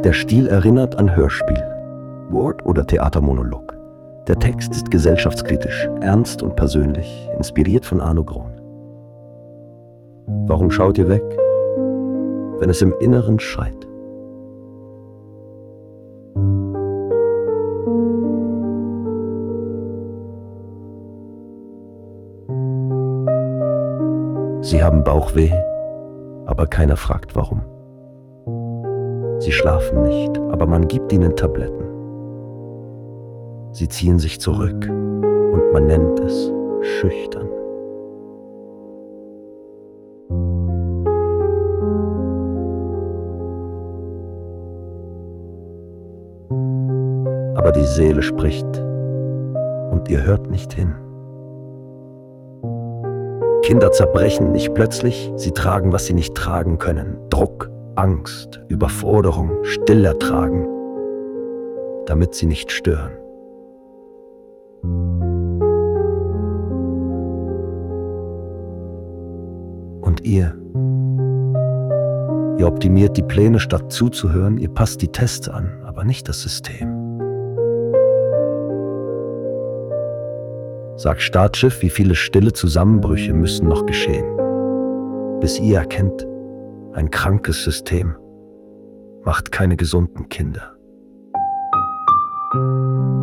Der Stil erinnert an Hörspiel, Wort- oder Theatermonolog. Der Text ist gesellschaftskritisch, ernst und persönlich, inspiriert von Arno Grohn. Warum schaut ihr weg, wenn es im Inneren schreit? Sie haben Bauchweh, aber keiner fragt warum. Sie schlafen nicht, aber man gibt ihnen Tabletten. Sie ziehen sich zurück und man nennt es schüchtern. Aber die Seele spricht und ihr hört nicht hin. Kinder zerbrechen nicht plötzlich, sie tragen, was sie nicht tragen können. Druck, Angst, Überforderung, still ertragen, damit sie nicht stören. Und ihr optimiert die Pläne, statt zuzuhören, ihr passt die Tests an, aber nicht das System. Sagt Startschiff, wie viele stille Zusammenbrüche müssen noch geschehen, bis ihr erkennt, ein krankes System macht keine gesunden Kinder.